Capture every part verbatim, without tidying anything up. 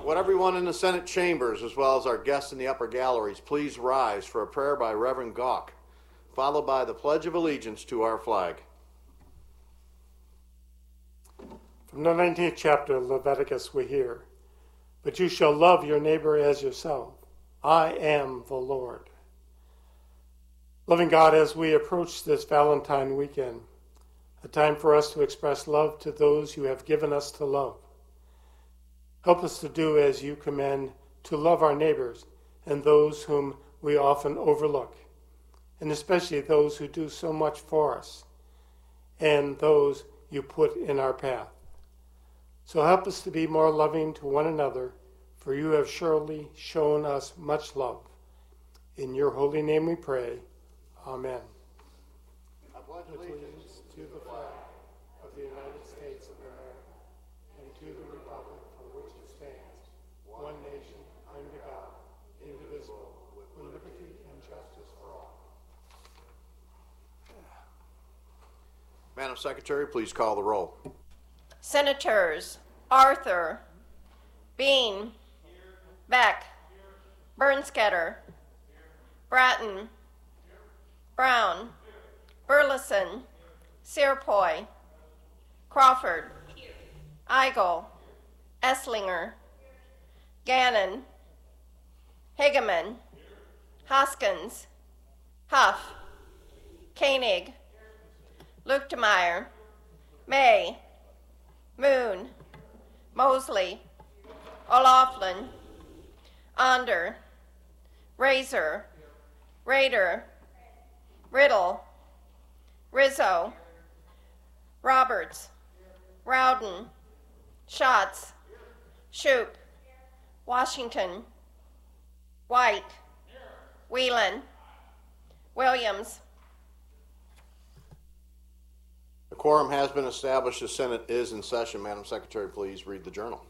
Would everyone in the Senate chambers, as well as our guests in the upper galleries, please rise for a prayer by Reverend Gawk, followed by the Pledge of Allegiance to our flag. From the nineteenth chapter of Leviticus we hear, "But you shall love your neighbor as yourself. I am the Lord." Loving God, as we approach this Valentine weekend, a time for us to express love to those you have given us to love. Help us to do as you command, to love our neighbors and those whom we often overlook, and especially those who do so much for us and those you put in our path. So help us to be more loving to one another, for you have surely shown us much love. In your holy name we pray. Amen. I pledge allegiance to the flag of the United States of America and to the republic for which it stands, one nation, under God, indivisible, with liberty and justice for all. Madam Secretary, please call the roll. Senators Arthur, Bean, Beck, Bernsketter, Bratton, Brown, Burleson, Searpoy, Crawford, Eigel, Esslinger, Gannon, Hageman, Hoskins, Huff, Koenig, Luchtmeyer, May, Moon, Mosley, O'Laughlin, Onder, Razor, Rader, Riddle, Rizzo, Roberts, Rowden, Schatz, Shoup, Washington, White, Whelan, Williams. The quorum has been established. The Senate is in session. Madam Secretary, please read the journal.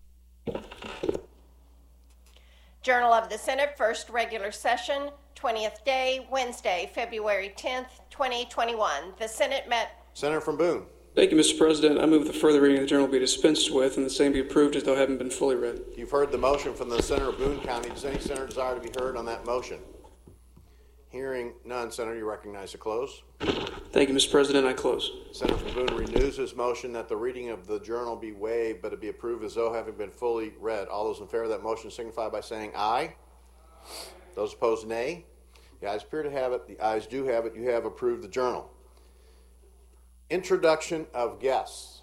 Journal of the Senate, first regular session, twentieth day, Wednesday, February tenth, twenty twenty-one. The Senate met. Senator from Boone. Thank you, Mister President. I move the further reading of the journal be dispensed with and the same be approved as though having been fully read. You've heard the motion from the Senator of Boone County. Does any senator desire to be heard on that motion? Hearing none, Senator, you recognize to close. Thank you, Mister President. I close. Senator from Boone renews his motion that the reading of the journal be waived, but it be approved as though having been fully read. All those in favor of that motion signify by saying aye. Those opposed, nay. The ayes appear to have it. The ayes do have it. You have approved the journal. Introduction of guests.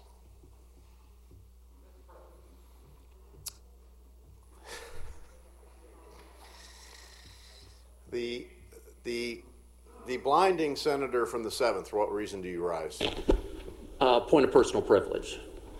The the the blinding senator from the seventh. For what reason do you rise? Uh, point of personal privilege.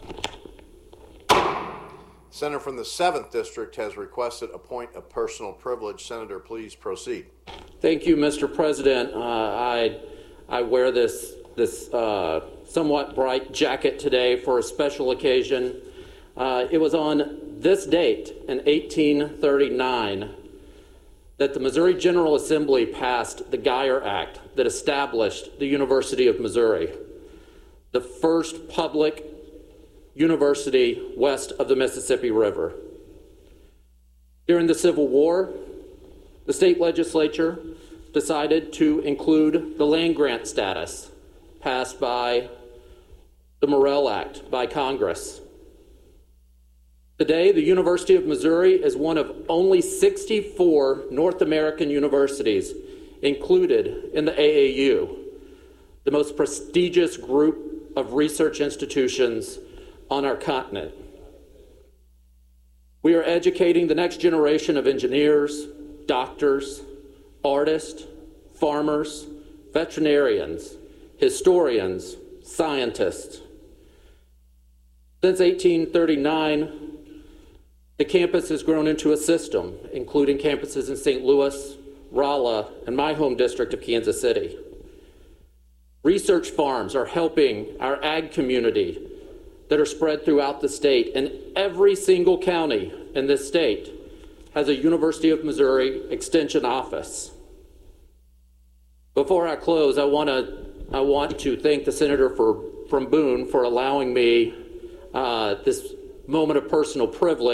Senator from the seventh district has requested a point of personal privilege. Senator, please proceed. Thank you, Mister President. Uh, I I wear this this uh, somewhat bright jacket today for a special occasion. Uh, it was on this date in eighteen thirty-nine that the Missouri General Assembly passed the Geyer Act that established the University of Missouri, the first public university west of the Mississippi River. During the Civil War, the state legislature decided to include the land grant status passed by the Morrill Act by Congress. Today, the University of Missouri is one of only sixty-four North American universities included in the A A U, the most prestigious group of research institutions on our continent. We are educating the next generation of engineers, doctors, artists, farmers, veterinarians, historians, scientists. Since eighteen thirty-nine, the campus has grown into a system, including campuses in Saint Louis, Rolla, and my home district of Kansas City. Research farms are helping our ag community that are spread throughout the state, and every single county in this state has a University of Missouri Extension office. Before I close, I want to I want to thank the senator for, from Boone for allowing me uh, this moment of personal privilege.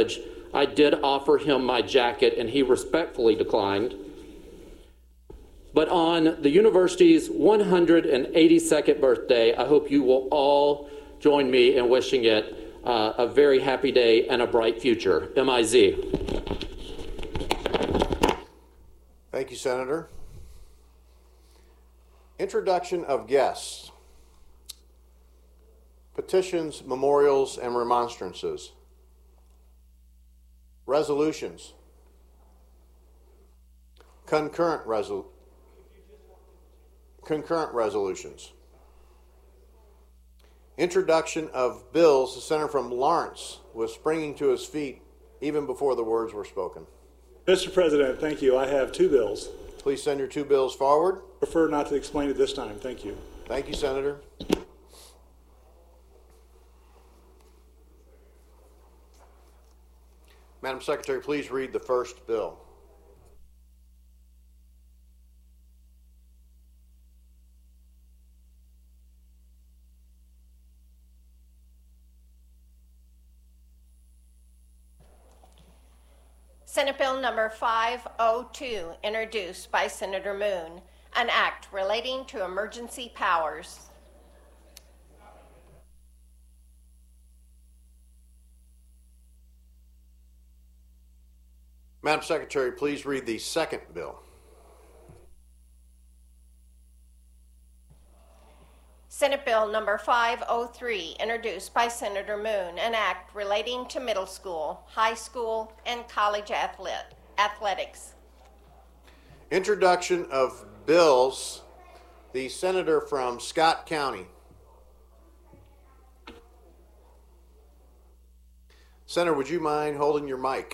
I did offer him my jacket, and he respectfully declined. But on the university's one hundred eighty-second birthday, I hope you will all join me in wishing it uh, a very happy day and a bright future. M I Z. Thank you, Senator. Introduction of guests. Petitions, memorials, and remonstrances. Resolutions. Concurrent resol- concurrent resolutions. Introduction of bills. The senator from Lawrence was springing to his feet even before the words were spoken. Mister President, thank you. I have two bills. Please send your two bills forward. Prefer not to explain it this time. Thank you. Thank you, Senator. Madam Secretary, please read the first bill. Senate Bill number five oh two, introduced by Senator Moon, an act relating to emergency powers. Madam Secretary, please read the second bill. Senate Bill number five oh three, introduced by Senator Moon, an act relating to middle school, high school, and college athlete, athletics. Introduction of bills. The senator from Scott County. Senator, would you mind holding your mic?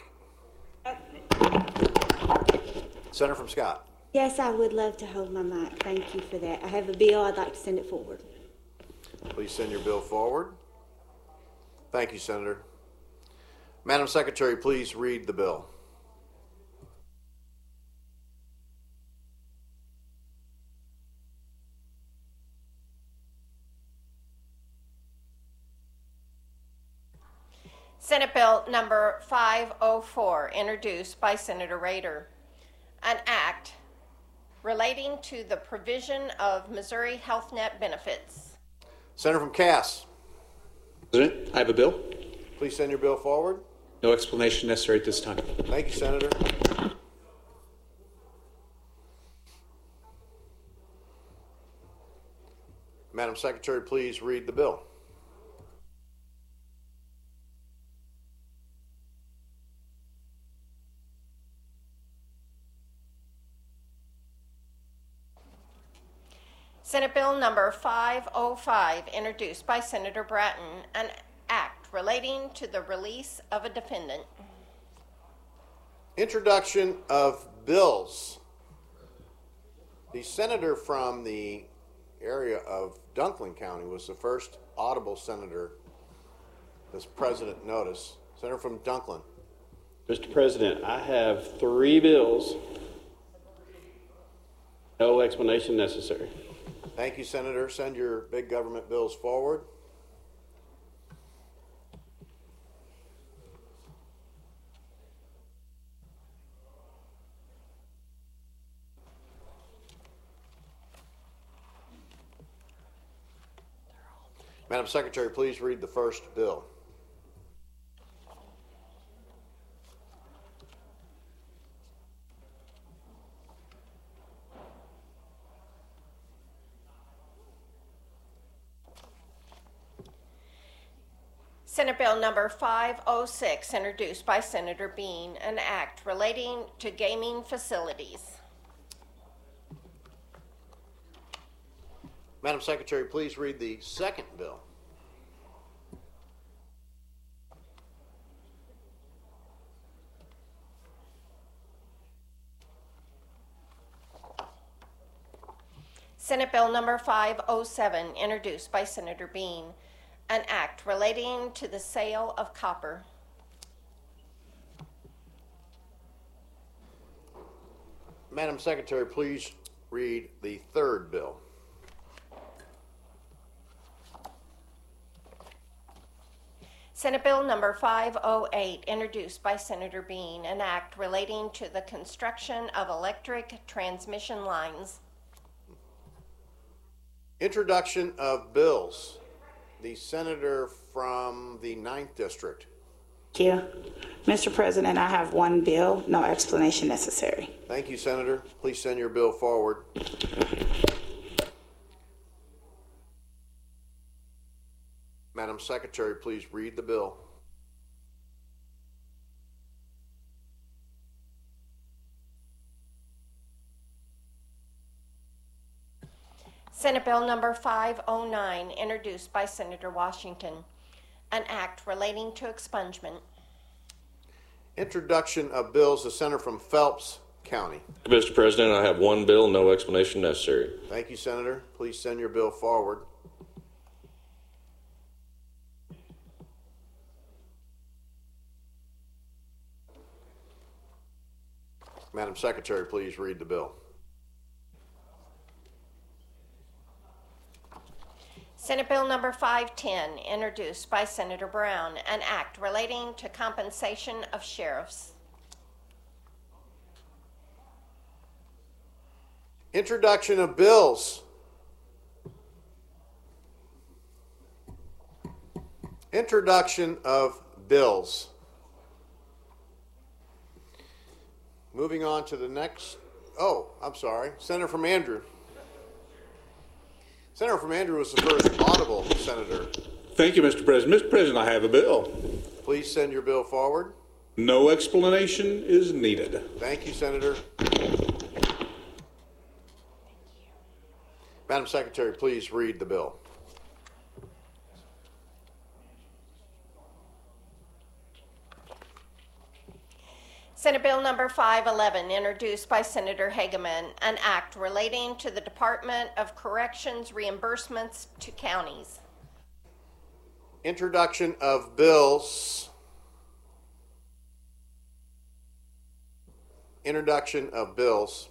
Senator from Scott. Yes, I would love to hold my mic. Thank you for that. I have a bill. I'd like to send it forward. Please send your bill forward. Thank you, Senator. Madam Secretary, please read the bill. Senate Bill number five oh four, introduced by Senator Rader, an act relating to the provision of Missouri Health Net benefits. Senator from Cass. President, I have a bill. Please send your bill forward. No explanation necessary at this time. Thank you, Senator. Madam Secretary, please read the bill. Senate Bill number five oh five, introduced by Senator Bratton, an act relating to the release of a defendant. Introduction of bills. The senator from the area of Dunklin County was the first audible senator this president noticed. Senator from Dunklin. Mister President, I have three bills. No explanation necessary. Thank you, Senator. Send your big government bills forward. Madam Secretary, please read the first bill. Senate Bill number five oh six, introduced by Senator Bean, an act relating to gaming facilities. Madam Secretary, please read the second bill. Senate Bill number five oh seven, introduced by Senator Bean, an act relating to the sale of copper. Madam Secretary, please read the third bill. Senate Bill number five oh eight, introduced by Senator Bean, an act relating to the construction of electric transmission lines. Introduction of bills. The senator from the ninth District. Thank you. Mister President, I have one bill, no explanation necessary. Thank you, Senator. Please send your bill forward. Madam Secretary, please read the bill. Senate Bill number five oh nine, introduced by Senator Washington, an act relating to expungement. Introduction of bills. The senator from Phelps County. Mister President, I have one bill, no explanation necessary. Thank you, Senator. Please send your bill forward. Madam Secretary, please read the bill. Senate Bill number five ten, introduced by Senator Brown, an act relating to compensation of sheriffs. Introduction of bills. Introduction of bills. Moving on to the next. Oh, I'm sorry. Senator from Andrew. Senator from Andrew was the first audible senator. Thank you, Mister President. Mister President, I have a bill. Please send your bill forward. No explanation is needed. Thank you, Senator. Madam Secretary, please read the bill. Senate Bill number five eleven, introduced by Senator Hageman, an act relating to the Department of Corrections reimbursements to counties. Introduction of bills. Introduction of bills.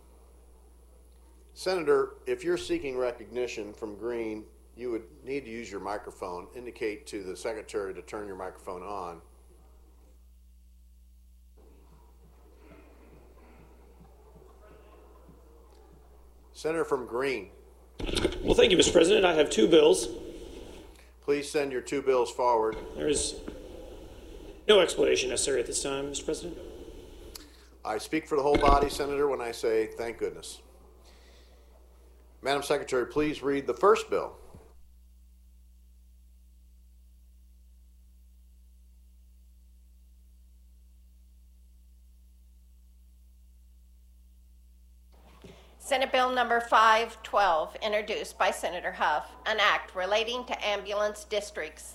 Senator, if you're seeking recognition from Green, you would need to use your microphone. Indicate to the Secretary to turn your microphone on. Senator from Green. Well, thank you, Mister President. I have two bills. Please send your two bills forward. There is no explanation necessary at this time, Mister President. I speak for the whole body, Senator, when I say thank goodness. Madam Secretary, please read the first bill. Senate Bill number five twelve, introduced by Senator Huff, an act relating to ambulance districts.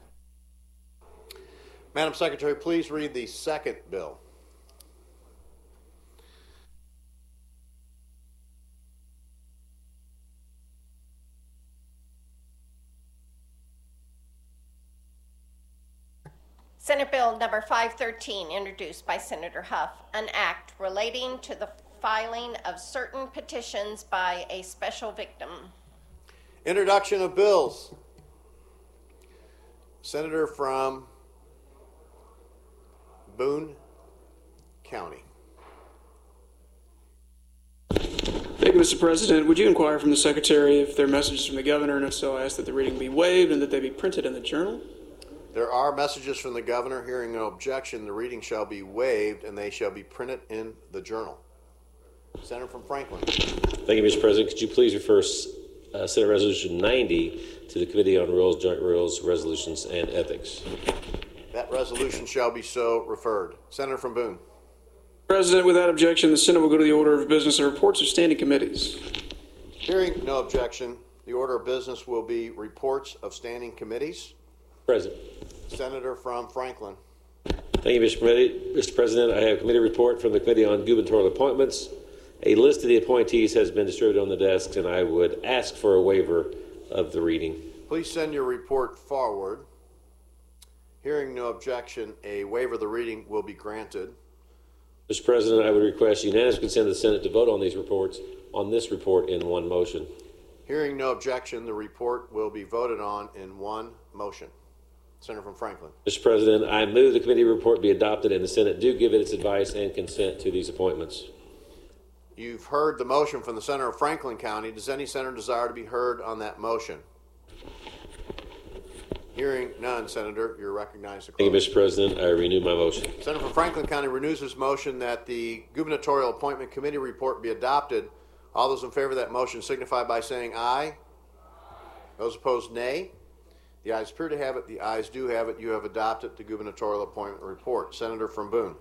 Madam Secretary, please read the second bill. Senate Bill number five thirteen, introduced by Senator Huff, an act relating to the filing of certain petitions by a special victim. Introduction of bills. Senator from Boone County. Thank you, Mister President. Would you inquire from the Secretary if there are messages from the Governor, and if so, I ask that the reading be waived and that they be printed in the Journal? There are messages from the Governor. Hearing no objection, the reading shall be waived and they shall be printed in the Journal. Senator from Franklin. Thank you, Mister President. Could you please refer uh, Senate Resolution ninety to the Committee on Rules, Joint Rules, Resolutions, and Ethics? That resolution shall be so referred. Senator from Boone. President, without objection, the Senate will go to the order of business and reports of standing committees. Hearing no objection, the order of business will be reports of standing committees. President. Senator from Franklin. Thank you, Mister President. I have a committee report from the Committee on Gubernatorial Appointments. A list of the appointees has been distributed on the desks, and I would ask for a waiver of the reading. Please send your report forward. Hearing no objection, a waiver of the reading will be granted. Mister President, I would request unanimous consent of the Senate to vote on these reports, on this report in one motion. Hearing no objection, the report will be voted on in one motion. Senator from Franklin. Mister President, I move the committee report be adopted and the Senate do give its advice and consent to these appointments. You've heard the motion from the Senator of Franklin County. Does any senator desire to be heard on that motion? Hearing none, Senator, you're recognized to close. Thank you, Mister President. I renew my motion. Senator from Franklin County renews his motion that the gubernatorial appointment committee report be adopted. All those in favor of that motion signify by saying aye. Those opposed, nay. The ayes appear to have it. The ayes do have it. You have adopted the gubernatorial appointment report. Senator from Boone.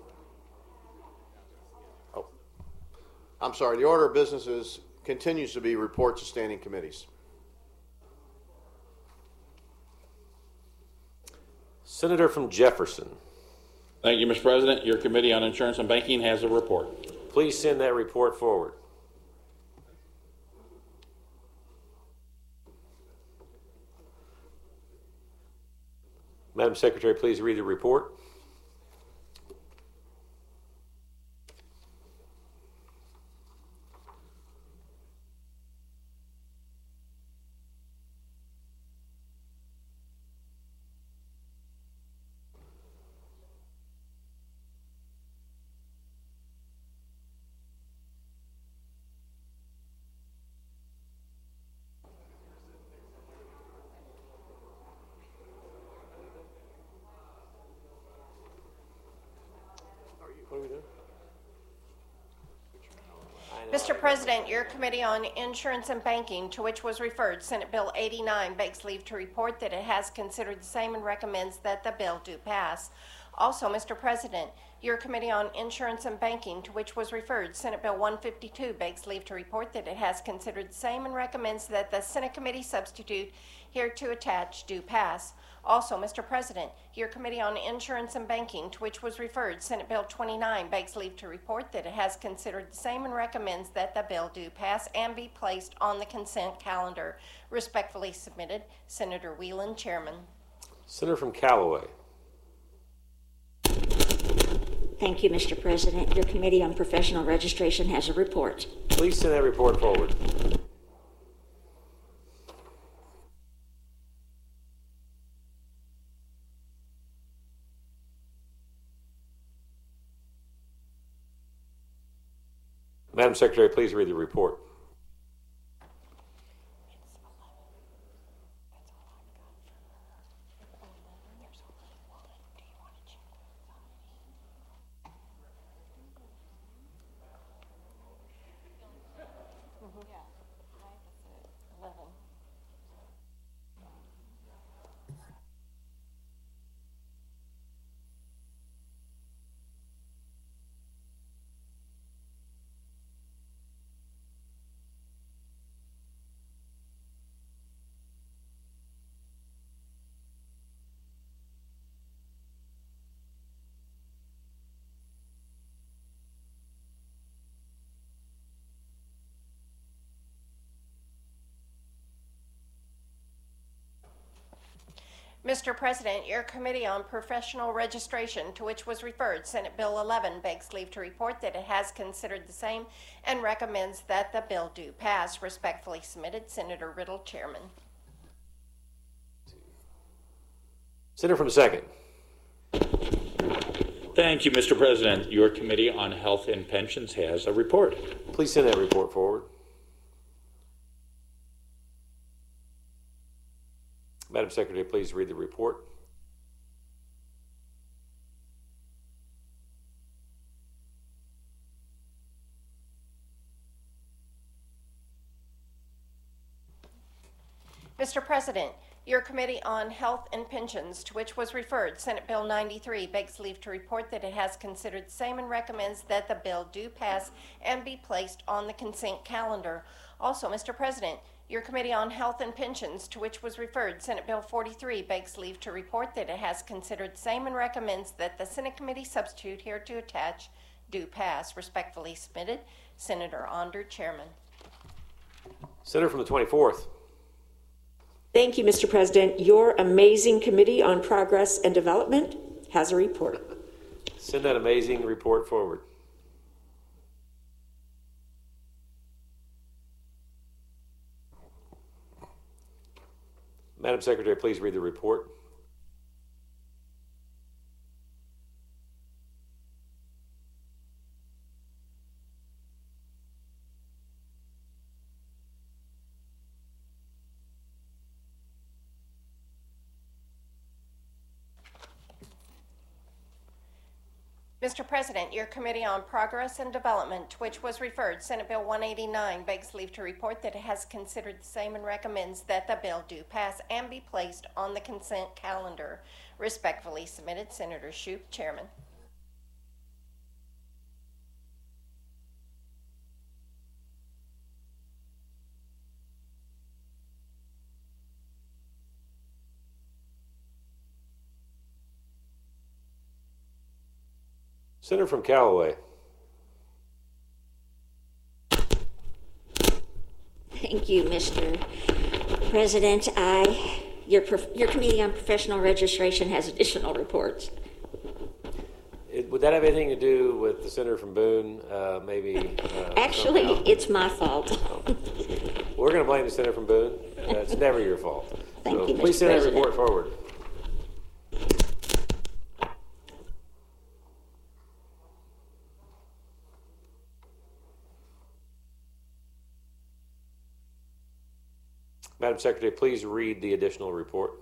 Oh, I'm sorry. The order of business is, continues to be reports of standing committees. Senator from Jefferson. Thank you, Mister President. Your Committee on Insurance and Banking has a report. Please send that report forward. Madam Secretary, please read the report. Mister President, your Committee on Insurance and Banking, to which was referred Senate Bill eighty-nine, begs leave to report that it has considered the same and recommends that the bill do pass. Also, Mister President, your Committee on Insurance and Banking, to which was referred Senate Bill one fifty-two, begs leave to report that it has considered the same and recommends that the Senate Committee substitute hereto attached do pass. Also, Mister President, your Committee on Insurance and Banking, to which was referred Senate Bill twenty-nine, begs leave to report that it has considered the same and recommends that the bill do pass and be placed on the consent calendar. Respectfully submitted, Senator Whelan, Chairman. Senator from Callaway. Thank you, Mister President. Your Committee on Professional Registration has a report. Please send that report forward. Madam Secretary, please read the report. Mister President, your Committee on Professional Registration, to which was referred Senate Bill eleven, begs leave to report that it has considered the same and recommends that the bill do pass. Respectfully submitted, Senator Riddle, Chairman. Senator from Second. Thank you, Mister President. Your Committee on Health and Pensions has a report. Please send that report forward. Madam Secretary, please read the report. Mister President, your Committee on Health and Pensions, to which was referred Senate Bill ninety-three, begs leave to report that it has considered the same and recommends that the bill do pass and be placed on the consent calendar. Also, Mister President, your Committee on Health and Pensions, to which was referred Senate Bill forty-three, begs leave to report that it has considered the same and recommends that the Senate Committee substitute hereto attached do pass. Respectfully submitted, Senator Onder, Chairman. Senator from the twenty-fourth. Thank you, Mister President. Your amazing Committee on Progress and Development has a report. Send that amazing report forward. Madam Secretary, please read the report. Mister President, your Committee on Progress and Development, to which was referred Senate Bill one eighty-nine, begs leave to report that it has considered the same and recommends that the bill do pass and be placed on the consent calendar. Respectfully submitted, Senator Shoup, Chairman. Senator from Callaway. Thank you, Mister President. I, your, your Committee on Professional Registration has additional reports. It, would that have anything to do with the senator from Boone? Uh, maybe. Uh, Actually, somehow? It's my fault. We're going to blame the senator from Boone. Uh, it's never your fault. Thank so you, Mister Please send that President. report forward. Madam Secretary, please read the additional report.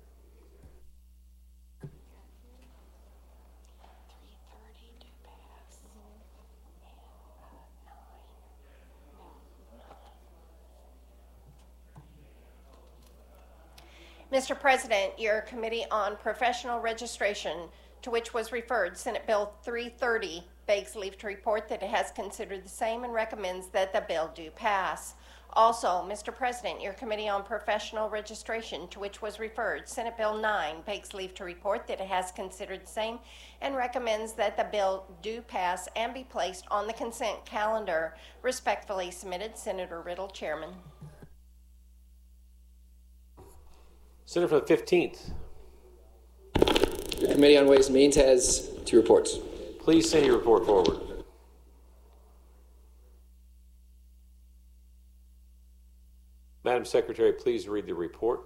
Mister President, your Committee on Professional Registration, to which was referred Senate Bill three thirty, begs leave to report that it has considered the same and recommends that the bill do pass. Also, Mister President, your Committee on Professional Registration, to which was referred Senate Bill nine, begs leave to report that it has considered the same and recommends that the bill do pass and be placed on the consent calendar. Respectfully submitted, Senator Riddle, Chairman. Senator from the fifteenth. Your Committee on Ways and Means has two reports. Please send your report forward. Madam Secretary, please read the report.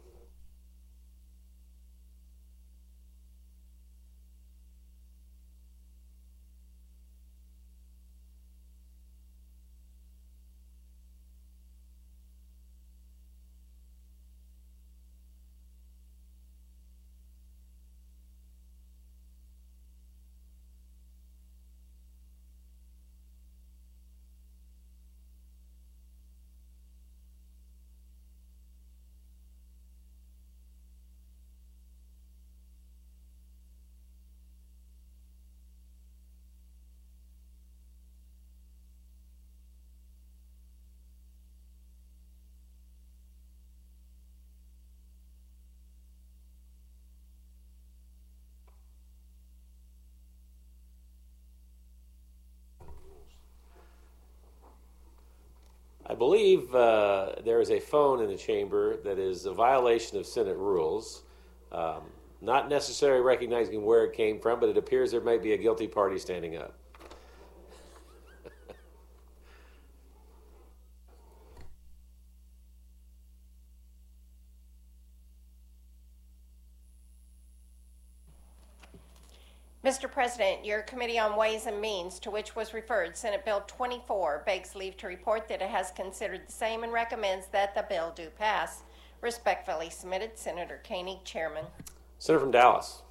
I believe uh, there is a phone in the chamber that is a violation of Senate rules. Um, not necessarily recognizing where it came from, but it appears there might be a guilty party standing up. Mister President, your Committee on Ways and Means, to which was referred Senate Bill twenty-four, begs leave to report that it has considered the same and recommends that the bill do pass. Respectfully submitted, Senator Koenig, Chairman. Senator from Dallas.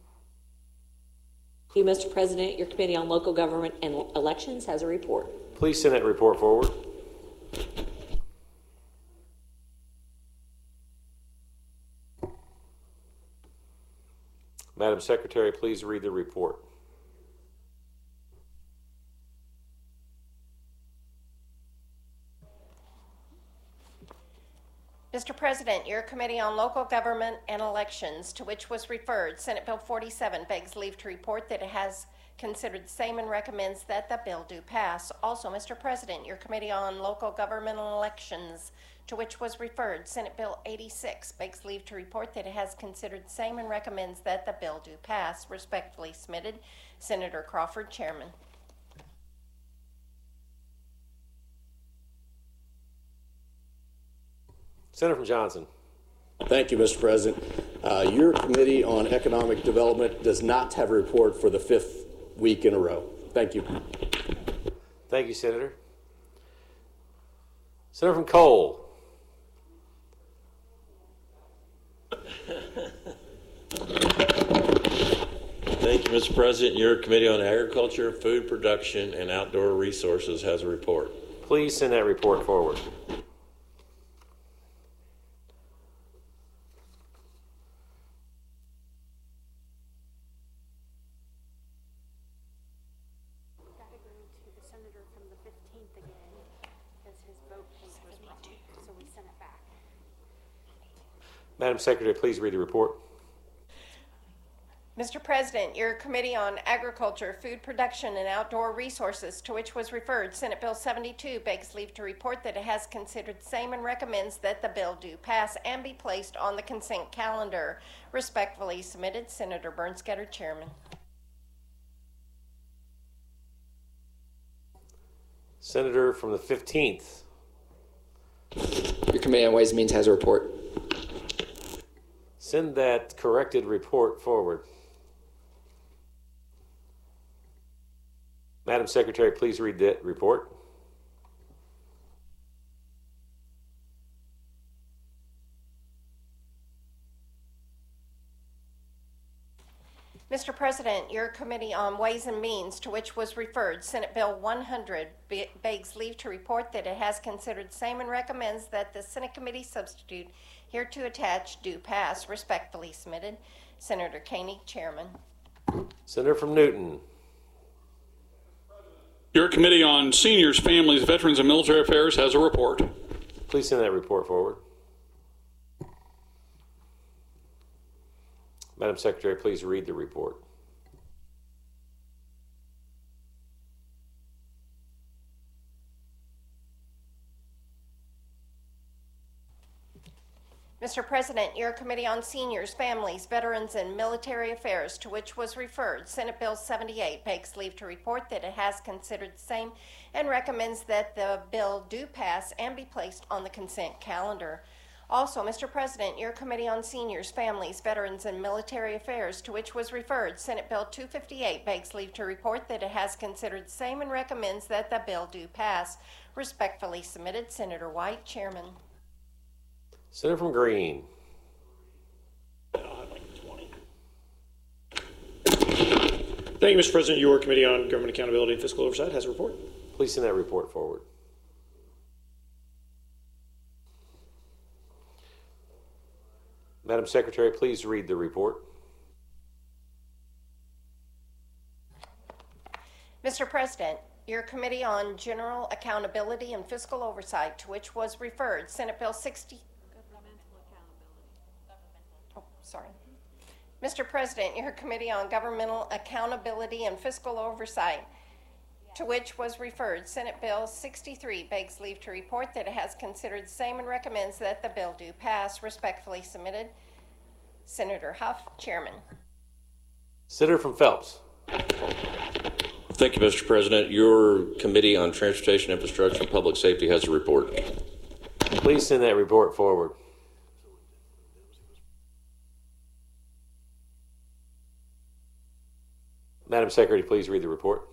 Thank you, Mister President. Your Committee on Local Government and Elections has a report. Please send that report forward. Madam Secretary, please read the report. Mister President, your Committee on Local Government and Elections, to which was referred Senate Bill forty-seven, begs leave to report that it has considered the same and recommends that the bill do pass. Also, Mister President, your Committee on Local Government and Elections, to which was referred Senate Bill eighty-six, begs leave to report that it has considered the same and recommends that the bill do pass. Respectfully submitted, Senator Crawford, Chairman. Senator from Johnson. Thank you, Mister President. Uh, your Committee on Economic Development does not have a report for the fifth week in a row. Thank you. Thank you, Senator. Senator from Cole. Thank you, Mister President, your Committee on Agriculture, Food Production, and Outdoor Resources has a report. Please send that report forward. Madam Secretary, please read the report. Mister President, your Committee on Agriculture, Food Production, and Outdoor Resources, to which was referred Senate Bill seventy-two, begs leave to report that it has considered the same and recommends that the bill do pass and be placed on the consent calendar. Respectfully submitted, Senator Bernskoetter, Chairman. Senator from the fifteenth. Your Committee on Ways and Means has a report. Send that corrected report forward. Madam Secretary, please read that report. Mister President, your Committee on Ways and Means, to which was referred Senate Bill one hundred, begs leave to report that it has considered the same and recommends that the Senate Committee substitute hereto attached do pass. Respectfully submitted, Senator Koenig, Chairman. Senator from Newton. Your Committee on Seniors, Families, Veterans, and Military Affairs has a report. Please send that report forward. Madam Secretary, please read the report. Mister President, your Committee on Seniors, Families, Veterans, and Military Affairs, to which was referred Senate Bill seventy-eight, begs leave to report that it has considered the same and recommends that the bill do pass and be placed on the consent calendar. Also, Mister President, your Committee on Seniors, Families, Veterans, and Military Affairs, to which was referred Senate Bill two fifty-eight, begs leave to report that it has considered the same and recommends that the bill do pass. Respectfully submitted, Senator White, Chairman. Senator from Green. Thank you, Mister President. Your Committee on Government Accountability and Fiscal Oversight has a report. Please send that report forward. Madam Secretary, please read the report. Mister President, your Committee on General Accountability and Fiscal Oversight, to which was referred Senate Bill sixty. Oh, sorry. Mister President, your Committee on Governmental Accountability and Fiscal Oversight, to which was referred Senate Bill sixty-three, begs leave to report that it has considered the same and recommends that the bill do pass. Respectfully submitted, Senator Huff, Chairman. Senator from Phelps. Thank you, Mister President. Your Committee on Transportation, Infrastructure, and Public Safety has a report. Please send that report forward. Madam Secretary, please read the report.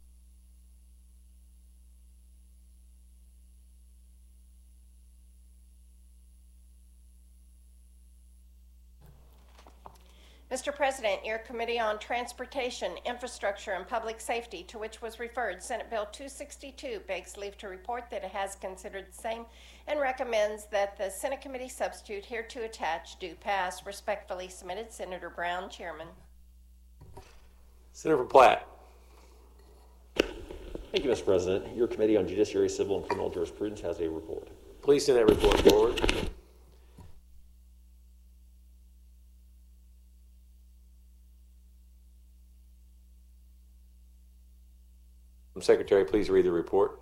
Mister President, your Committee on Transportation, Infrastructure, and Public Safety, to which was referred Senate Bill two sixty-two, begs leave to report that it has considered the same and recommends that the Senate Committee substitute hereto attached do pass. Respectfully submitted, Senator Brown, Chairman. Senator from Platte. Thank you, Mister President. Your Committee on Judiciary, Civil, and Criminal Jurisprudence has a report. Please send that report forward. Secretary, please read the report.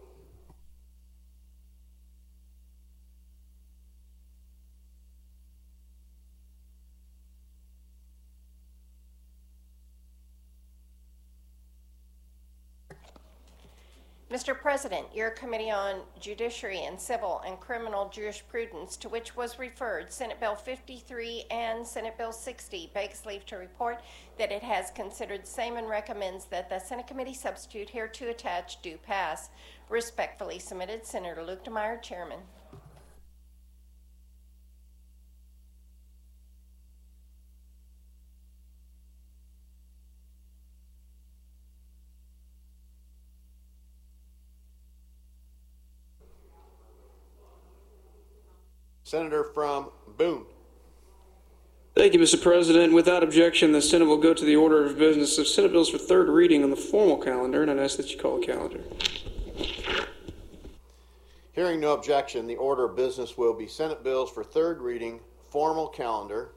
Mister President, your Committee on Judiciary and Civil and Criminal Jurisprudence, to which was referred Senate Bill fifty-three and Senate Bill sixty, begs leave to report that it has considered the same and recommends that the Senate Committee substitute hereto attached do pass. Respectfully submitted, Senator Luetkemeyer, Chairman. Senator from Boone. Thank you, Mister President. Without objection, the Senate will go to the order of business of Senate bills for third reading on the formal calendar, and I'd ask that you call a calendar. Hearing no objection, the order of business will be Senate bills for third reading, formal calendar.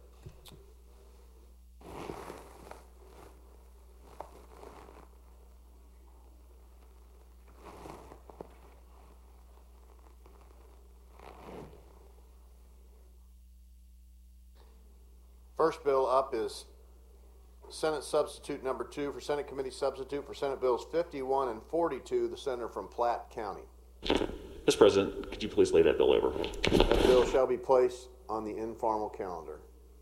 First bill up is Senate substitute number two for Senate committee substitute for Senate bills fifty-one and forty-two, the senator from Platte County. Mister President, could you please lay that bill over? That bill shall be placed on the informal calendar.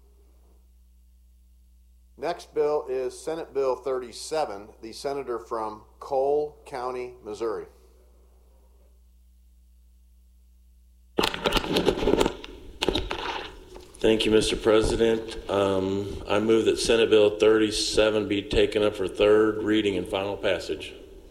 Next bill is Senate Bill thirty-seven, the senator from Cole County, Missouri. Thank you, Mister President. Um, I move that Senate Bill thirty-seven be taken up for third reading and final passage.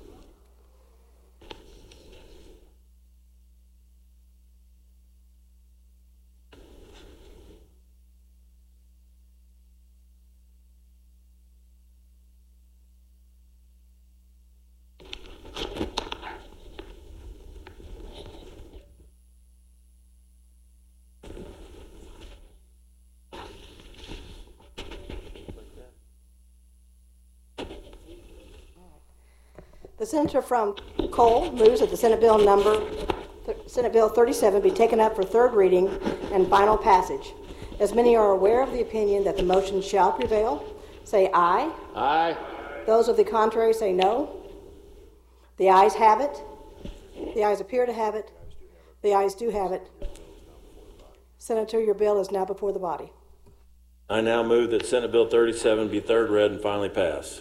The senator from Cole moves that the Senate Bill number, Senate Bill thirty-seven be taken up for third reading and final passage. As many are aware of the opinion that the motion shall prevail, say aye. Aye. Those of the contrary say no. The ayes have it. The ayes appear to have it. The ayes do have it. Senator, your bill is now before the body. I now move that Senate Bill thirty-seven be third read and finally passed.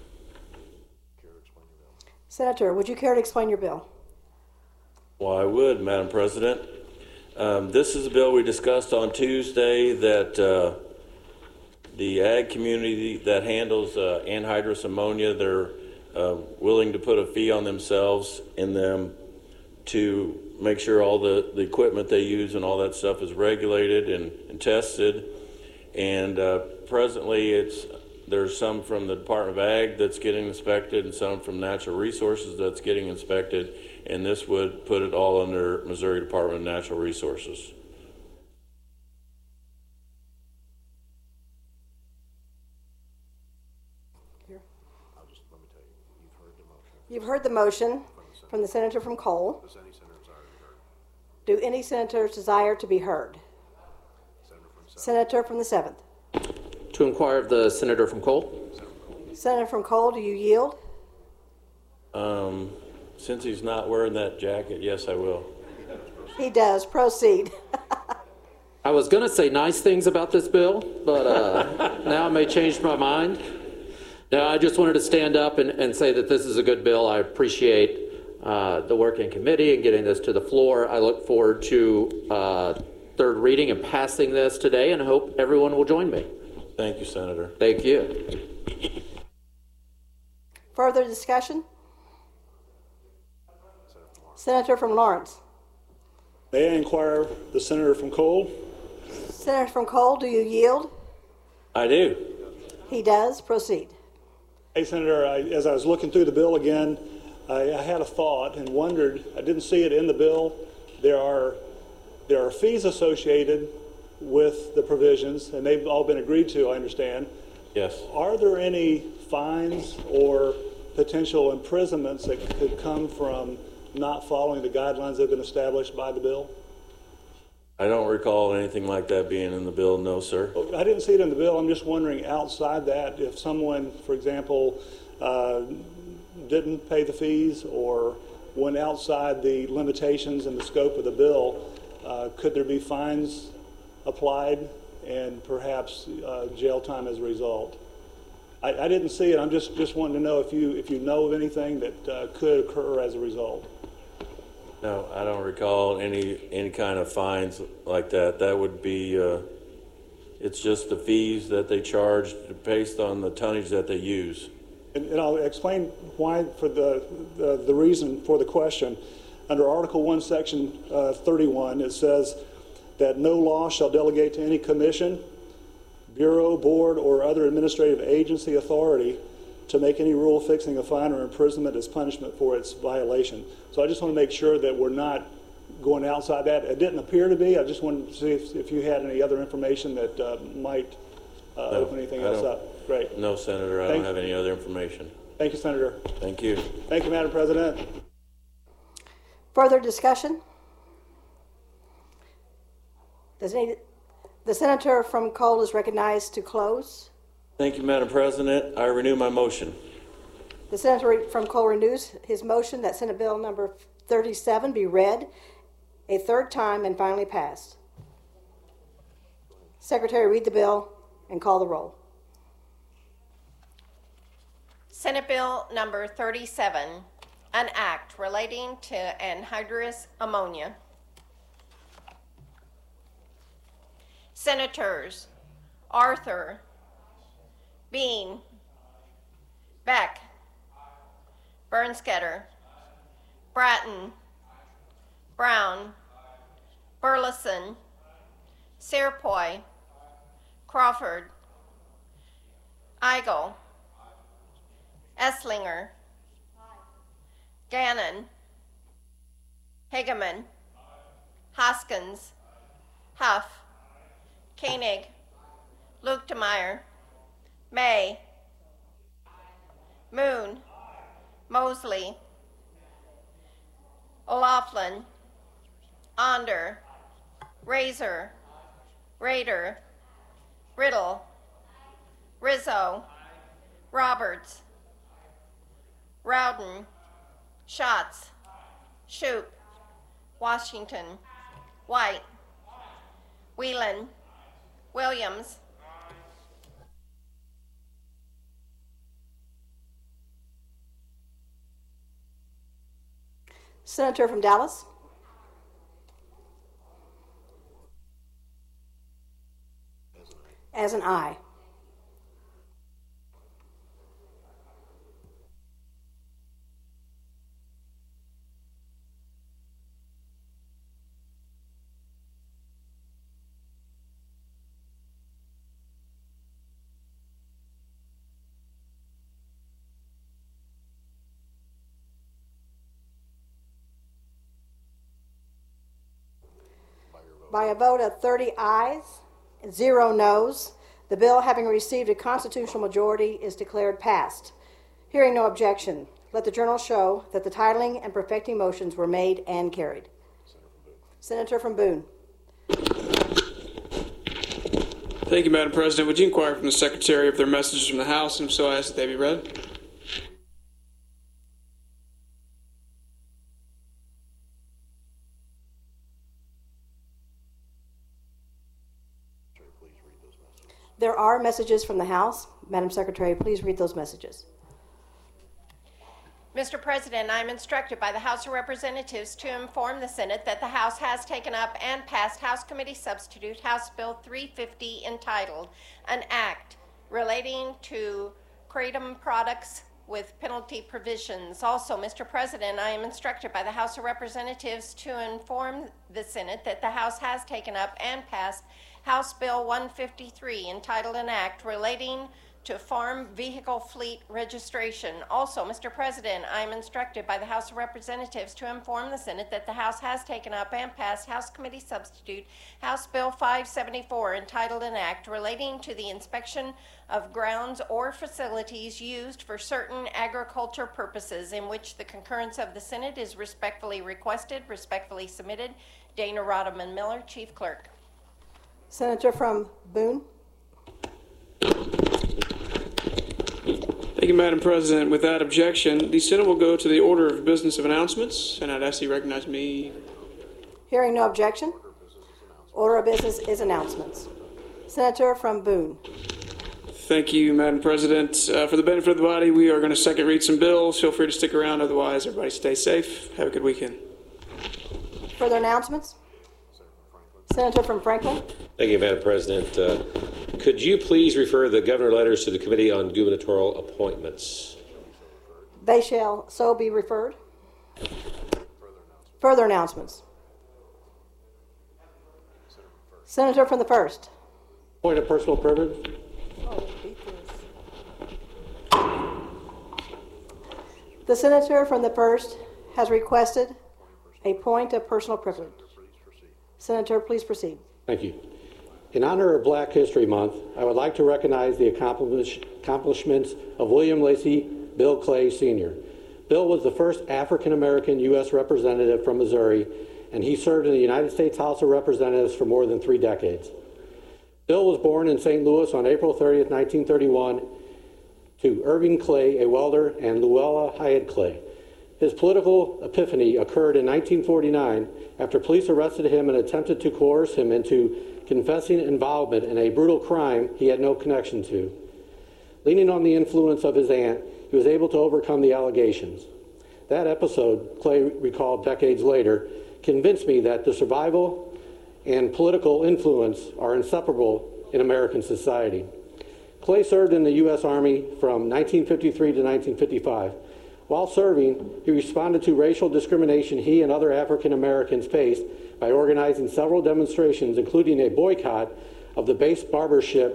Senator, would you care to explain your bill? Well, I would, Madam President. Um, this is a bill we discussed on Tuesday that uh, the ag community that handles uh, anhydrous ammonia, they're uh, willing to put a fee on themselves in them to make sure all the, the equipment they use and all that stuff is regulated and, and tested. And uh, presently it's there's some from the Department of Ag that's getting inspected and some from Natural Resources that's getting inspected, and this would put it all under Missouri Department of Natural Resources. Here. I'll just, let me tell you, you've heard the motion. You've heard the motion from the senator from Cole. Does any senator desire to be heard? Do any senators desire to be heard? Senator from, senator from the seventh. To inquire of the senator from Cole. Senator from Cole, do you yield? Um, since he's not wearing that jacket, yes, I will. He does. Proceed. I was going to say nice things about this bill, but uh, now I may change my mind. Now, I just wanted to stand up and, and say that this is a good bill. I appreciate uh, the work in committee and getting this to the floor. I look forward to uh, third reading and passing this today, and I hope everyone will join me. Thank you, Senator. Thank you. Further discussion? Senator from Lawrence. May I inquire the senator from Cole? Senator from Cole, do you yield? I do. He does. Proceed. Hey, Senator, I, as I was looking through the bill again, I, I had a thought and wondered, I didn't see it in the bill. There are, there are fees associated with the provisions, and they've all been agreed to, I understand. Yes. Are there any fines or potential imprisonments that could come from not following the guidelines that have been established by the bill? I don't recall anything like that being in the bill, no, sir. I didn't see it in the bill. I'm just wondering, outside that, if someone, for example, uh, didn't pay the fees or went outside the limitations and the scope of the bill, uh, could there be fines applied and perhaps uh, jail time as a result? I, I didn't see it. I'm just, just wanting to know if you if you know of anything that uh, could occur as a result. No, I don't recall any any kind of fines like that. That would be, uh, it's just the fees that they charge based on the tonnage that they use. And, and I'll explain why for the, the the reason for the question. Under Article One, Section uh, thirty-one, it says that no law shall delegate to any commission, bureau, board, or other administrative agency authority to make any rule fixing a fine or imprisonment as punishment for its violation. So I just want to make sure that we're not going outside that. It didn't appear to be. I just wanted to see if, if you had any other information that uh, might uh, No, open anything I else don't- up. Great. No, Senator, I Thank- don't have any other information. Thank you, Senator. Thank you. Thank you, Madam President. Further discussion? Does any, the senator from Cole is recognized to close. Thank you, Madam President. I renew my motion. The senator from Cole renews his motion that Senate Bill number thirty-seven be read a third time and finally passed. Secretary, read the bill and call the roll. Senate Bill number thirty-seven, an act relating to anhydrous ammonia. Senators Arthur, Bean, Beck, Bernsketter, Bratton, Brown, Burleson, Serpoy, Crawford, Eigel, Esslinger, Gannon, Hageman, Hoskins, Huff, Koenig, Lukemeyer, May, Moon, Mosley, O'Laughlin, Onder, Razor, Rader, Riddle, Rizzo, Roberts, Rowden, Schatz, Shoup, Washington, White, Whelan, Williams, Senator from Dallas. As an aye. By a vote of thirty ayes and zero noes, the bill, having received a constitutional majority, is declared passed. Hearing no objection, let the journal show that the titling and perfecting motions were made and carried. Senator from Boone. Thank you, Madam President. Would you inquire from the Secretary if there are messages from the House, and if so, I ask that they be read? There are messages from the House. Madam Secretary, please read those messages. Mister President, I am instructed by the House of Representatives to inform the Senate that the House has taken up and passed House Committee Substitute House Bill three fifty entitled An Act Relating to Kratom Products with Penalty Provisions. Also, Mister President, I am instructed by the House of Representatives to inform the Senate that the House has taken up and passed House Bill one fifty-three entitled An Act Relating to Farm Vehicle Fleet Registration. Also, Mister President, I am instructed by the House of Representatives to inform the Senate that the House has taken up and passed House Committee Substitute House Bill five seventy-four entitled An Act Relating to the Inspection of Grounds or Facilities Used for Certain Agriculture Purposes, in which the concurrence of the Senate is respectfully requested. Respectfully submitted, Dana Rodman Miller, Chief Clerk. Senator from Boone. Thank you, Madam President. Without objection, the Senate will go to the order of business of announcements, and I'd ask you to recognize me. Hearing no objection, order of business is announcements. Senator from Boone. Thank you, Madam President. Uh, for the benefit of the body, we are going to second read some bills. Feel free to stick around. Otherwise, everybody stay safe. Have a good weekend. Further announcements? Senator from Franklin. Thank you, Madam President. Uh, could you please refer the governor letters to the Committee on Gubernatorial Appointments? They shall so be referred. Further announcements. Senator from the first. Point of personal privilege. The senator from the first has requested a point of personal privilege. Senator, please proceed. Thank you. In honor of Black History Month, I would like to recognize the accomplish accomplishments of William Lacey Bill Clay Senior Bill was the first African-American U S representative from Missouri, and he served in the United States House of Representatives for more than three decades. Bill was born in Saint Louis on April thirtieth, nineteen thirty-one, to Irving Clay, a welder, and Luella Hyatt Clay. His political epiphany occurred in nineteen forty-nine after police arrested him and attempted to coerce him into confessing involvement in a brutal crime he had no connection to. Leaning on the influence of his aunt, he was able to overcome the allegations. That episode, Clay recalled decades later, convinced me that the survival and political influence are inseparable in American society. Clay served in the U S Army from nineteen fifty-three to nineteen fifty-five. While serving, he responded to racial discrimination he and other African Americans faced by organizing several demonstrations, including a boycott of the base barbershop,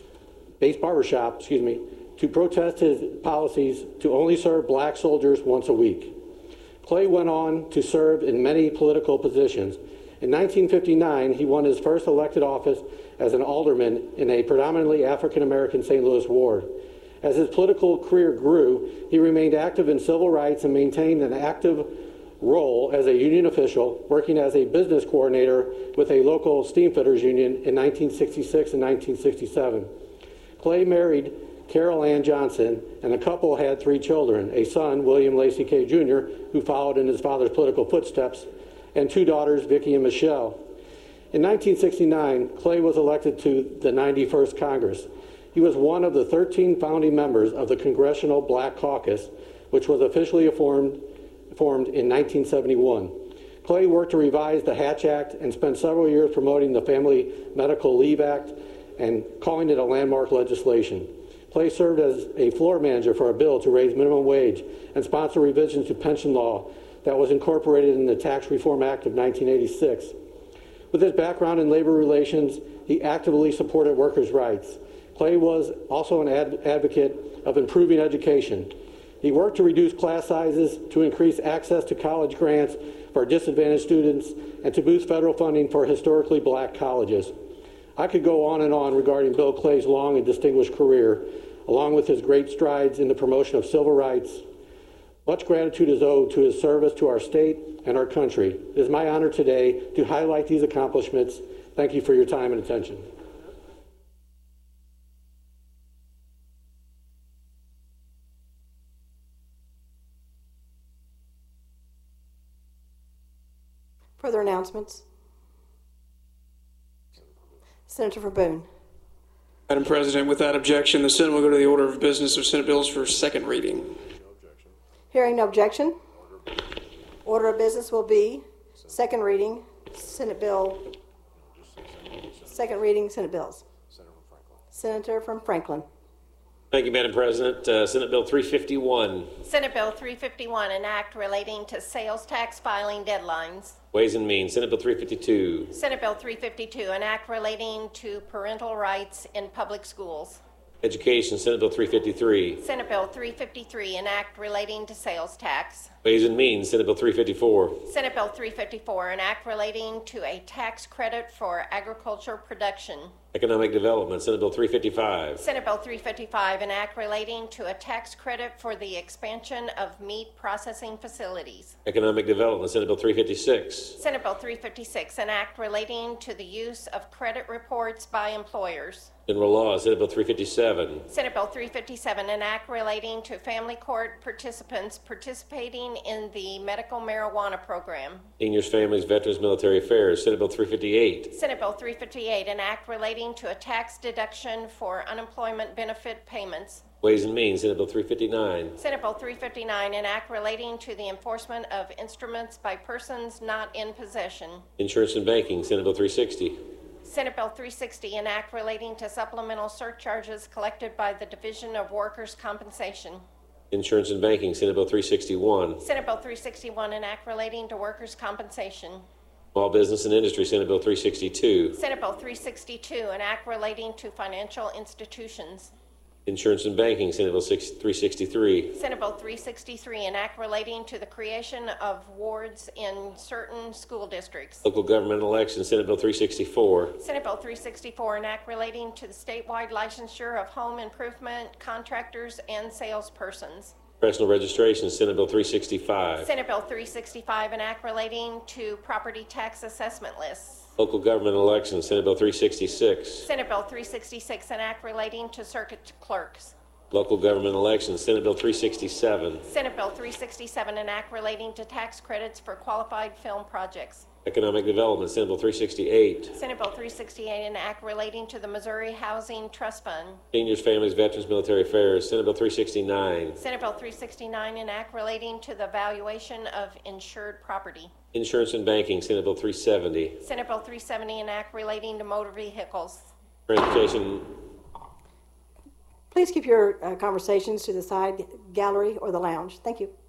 base barbershop, excuse me, to protest his policies to only serve black soldiers once a week. Clay went on to serve in many political positions. In nineteen fifty-nine, he won his first elected office as an alderman in a predominantly African-American Saint Louis ward. As his political career grew, he remained active in civil rights and maintained an active role as a union official, working as a business coordinator with a local steamfitters union in nineteen sixty-six and nineteen sixty-seven. Clay married Carol Ann Johnson, and the couple had three children, a son, William Lacey K. Junior, who followed in his father's political footsteps, and two daughters, Vicki and Michelle. In nineteen sixty-nine, Clay was elected to the ninety-first Congress. He was one of the thirteen founding members of the Congressional Black Caucus, which was officially formed, formed in nineteen seventy-one. Clay worked to revise the Hatch Act and spent several years promoting the Family Medical Leave Act and calling it a landmark legislation. Clay served as a floor manager for a bill to raise minimum wage and sponsor revisions to pension law that was incorporated in the Tax Reform Act of nineteen eighty-six. With his background in labor relations, he actively supported workers' rights. Clay was also an ad advocate of improving education. He worked to reduce class sizes, to increase access to college grants for disadvantaged students, and to boost federal funding for historically black colleges. I could go on and on regarding Bill Clay's long and distinguished career, along with his great strides in the promotion of civil rights. Much gratitude is owed to his service to our state and our country. It is my honor today to highlight these accomplishments. Thank you for your time and attention. Further announcements? Senator for Boone. Madam President, without objection, the Senate will go to the order of business of Senate bills for second reading. Hearing no objection, order of business will be second reading, Senate bill, second reading, Senate bills. Senator from Franklin. Thank you, Madam President. Uh, Senate Bill three fifty-one. Senate Bill three fifty-one, an act relating to sales tax filing deadlines. Ways and Means. Senate Bill three fifty-two. Senate Bill three fifty-two, an act relating to parental rights in public schools. Education. Senate Bill three fifty-three. Senate Bill three fifty-three, an act relating to sales tax. Ways and Means. Senate Bill three fifty-four. Senate Bill three fifty-four, an act relating to a tax credit for agriculture production. Economic Development. Senate Bill three fifty-five. Senate Bill three fifty-five, an act relating to a tax credit for the expansion of meat processing facilities. Economic Development. Senate Bill three fifty-six. Senate Bill three fifty-six, an act relating to the use of credit reports by employers. General Law. Senate Bill three fifty-seven. Senate Bill three fifty-seven, an act relating to family court participants participating in the medical marijuana program. Seniors, Families, Veterans, Military Affairs. Senate Bill three fifty-eight. Senate Bill three fifty-eight, an act relating to a tax deduction for unemployment benefit payments. Ways and Means. Senate Bill three fifty-nine. Senate Bill three fifty-nine, an act relating to the enforcement of instruments by persons not in possession. Insurance and Banking. Senate Bill three sixty. Senate Bill three sixty, an act relating to supplemental surcharges collected by the Division of Workers' Compensation. Insurance and Banking. Senate Bill three sixty-one. Senate Bill three sixty-one, an act relating to workers' compensation. Small Business and Industry, Senate Bill three sixty-two. Senate Bill three sixty-two, an act relating to financial institutions. Insurance and Banking, Senate Bill three sixty-three. Senate Bill three sixty-three, an act relating to the creation of wards in certain school districts. Local Government Elections, Senate Bill three sixty-four. Senate Bill three sixty-four, an act relating to the statewide licensure of home improvement contractors and salespersons. Professional Registration, Senate Bill three sixty-five. Senate Bill three sixty-five, an act relating to property tax assessment lists. Local Government Elections, Senate Bill three sixty-six. Senate Bill three sixty-six, an act relating to circuit clerks. Local Government Elections, Senate Bill three sixty-seven. Senate Bill three sixty-seven, an act relating to tax credits for qualified film projects. Economic Development, Senate Bill three sixty-eight. Senate Bill three sixty-eight, an act relating to the Missouri Housing Trust Fund. Seniors, Families, Veterans, Military Affairs, Senate Bill three sixty-nine. Senate Bill three sixty-nine, an act relating to the valuation of insured property. Insurance and Banking, Senate Bill three seventy. Senate Bill three seventy, an act relating to motor vehicles. Transportation. Please keep your uh, conversations to the side gallery or the lounge. Thank you.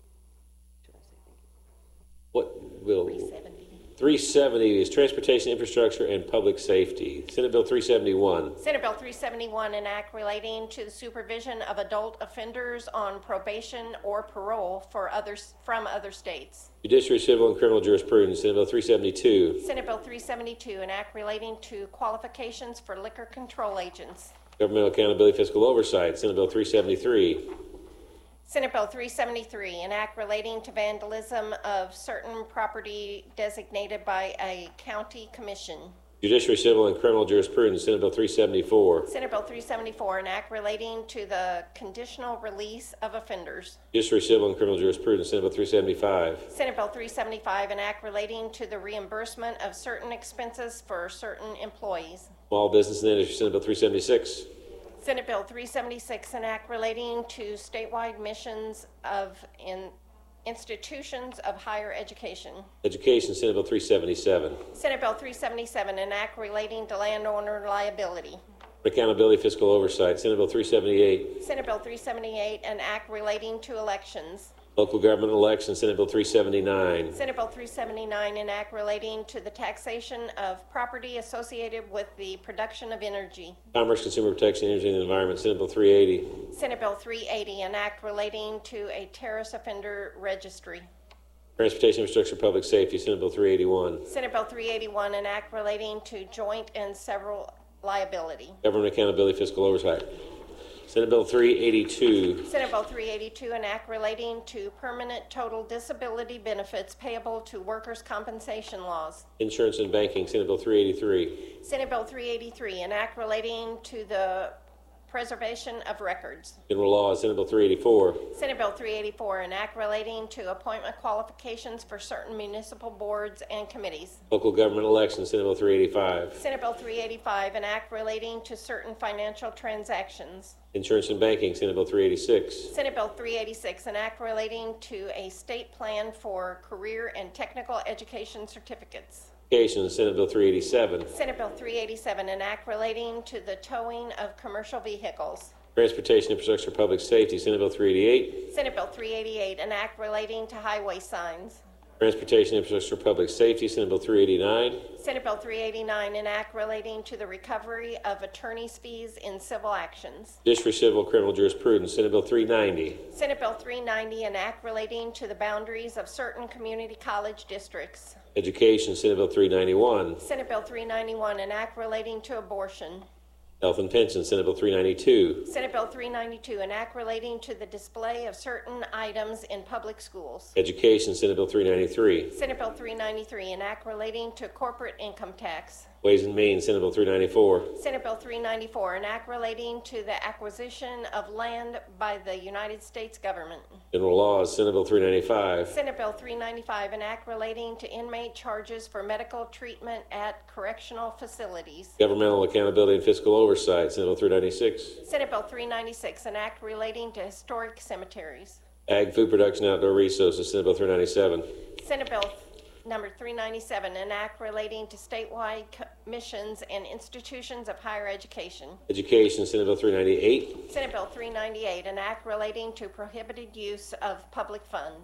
What will? three seventy is Transportation, Infrastructure, and Public Safety. Senate Bill three seventy-one. Senate Bill three seventy-one, an act relating to the supervision of adult offenders on probation or parole for others from other states. Judiciary, Civil, and Criminal Jurisprudence. Senate Bill three seventy-two. Senate Bill three seventy-two, an act relating to qualifications for liquor control agents. Governmental Accountability, Fiscal Oversight. Senate Bill three seventy-three. Senate Bill three seventy-three, an act relating to vandalism of certain property designated by a county commission. Judiciary, Civil, and Criminal Jurisprudence. Senate Bill three seventy-four. Senate Bill three seventy-four, an act relating to the conditional release of offenders. Judiciary, Civil, and Criminal Jurisprudence. Senate Bill three seventy-five. Senate Bill three seventy-five, an act relating to the reimbursement of certain expenses for certain employees. Small Business and Industry. Senate Bill three seventy-six. Senate Bill three seventy-six, an act relating to statewide missions of in institutions of higher education. Education. Senate Bill three seventy-seven. Senate Bill three seventy-seven, an act relating to landowner liability. Accountability, Fiscal Oversight. Senate Bill three seventy-eight. Senate Bill three seventy-eight, an act relating to elections. Local Government Elections. Senate Bill three seventy-nine. Senate Bill three seventy-nine, an act relating to the taxation of property associated with the production of energy. Commerce, Consumer Protection, Energy, and the Environment. Senate Bill three eighty. Senate Bill three eighty, an act relating to a terrorist offender registry. Transportation, Infrastructure, Public Safety. Senate Bill three eighty-one. Senate Bill three eighty-one, an act relating to joint and several liability. Government Accountability, Fiscal Oversight. Senate Bill three eighty-two. Senate Bill three eighty-two, an act relating to permanent total disability benefits payable to workers' compensation laws. Insurance and Banking. Senate Bill three eighty-three. Senate Bill three eighty-three, an act relating to the preservation of records. General Laws. Senate Bill three eighty-four. Senate Bill three eighty-four, an act relating to appointment qualifications for certain municipal boards and committees. Local Government Elections. Senate Bill three eighty-five. Senate Bill three eighty-five, an act relating to certain financial transactions. Insurance and Banking. Senate Bill three eighty-six. Senate Bill three eighty-six, an act relating to a state plan for career and technical education certificates. Education. Senate Bill three eighty-seven. Senate Bill three eighty-seven, an act relating to the towing of commercial vehicles. Transportation, Infrastructure, Public Safety. Senate Bill three eighty-eight. Senate Bill three eighty-eight, an act relating to highway signs. Transportation, Infrastructure, Public Safety. Senate Bill three eighty-nine. Senate Bill three eighty-nine, an act relating to the recovery of attorney's fees in civil actions. Judiciary, Civil, Criminal Jurisprudence. Senate Bill three ninety. Senate Bill three ninety, an act relating to the boundaries of certain community college districts. Education. Senate Bill three ninety-one. Senate Bill three ninety-one, an act relating to abortion. Health and Pensions. Senate Bill three ninety-two. Senate Bill three ninety-two, an act relating to the display of certain items in public schools. Education. Senate Bill three ninety-three. Senate Bill three ninety-three, an act relating to corporate income tax. Ways and Means. Senate Bill three ninety-four. Senate Bill three ninety-four, an act relating to the acquisition of land by the United States government. General Laws. Senate Bill three ninety-five. Senate Bill three ninety-five, an act relating to inmate charges for medical treatment at correctional facilities. Governmental Accountability and Fiscal Oversight. Senate Bill three ninety-six. Senate Bill three ninety-six, an act relating to historic cemeteries. Ag, Food Production, Outdoor Resources. Senate Bill three ninety-seven. Senate Bill number three ninety-seven, an act relating to statewide commissions and institutions of higher education. Education. Senate Bill three ninety-eight. Senate Bill three ninety-eight, an act relating to prohibited use of public funds.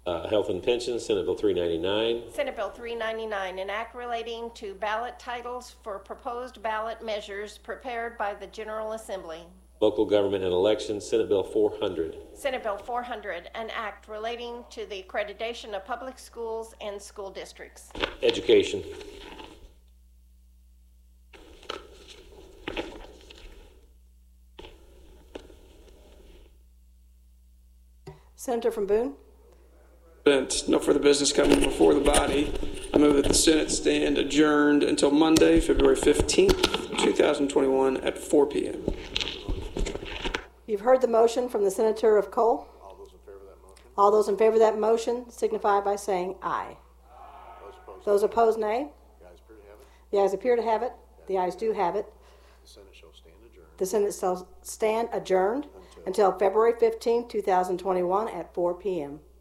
Uh, Health and Pensions, Senate Bill three ninety-nine. Senate Bill three ninety-nine, an act relating to ballot titles for proposed ballot measures prepared by the General Assembly. Local Government and Elections, Senate Bill four hundred. Senate Bill four hundred, an act relating to the accreditation of public schools and school districts. Education. Senator from Boone. No further business coming before the body. I move that the Senate stand adjourned until Monday, February fifteenth, two thousand twenty-one at four p m You've heard the motion from the Senator of Cole. All those in favor of that motion? All those in favor of that motion signify by saying aye. Those opposed? Those opposed, nay. The ayes appear to have it. The ayes appear to have it. The ayes do have it. The Senate shall stand adjourned. The Senate shall stand adjourned until February fifteenth, two thousand twenty-one at four p m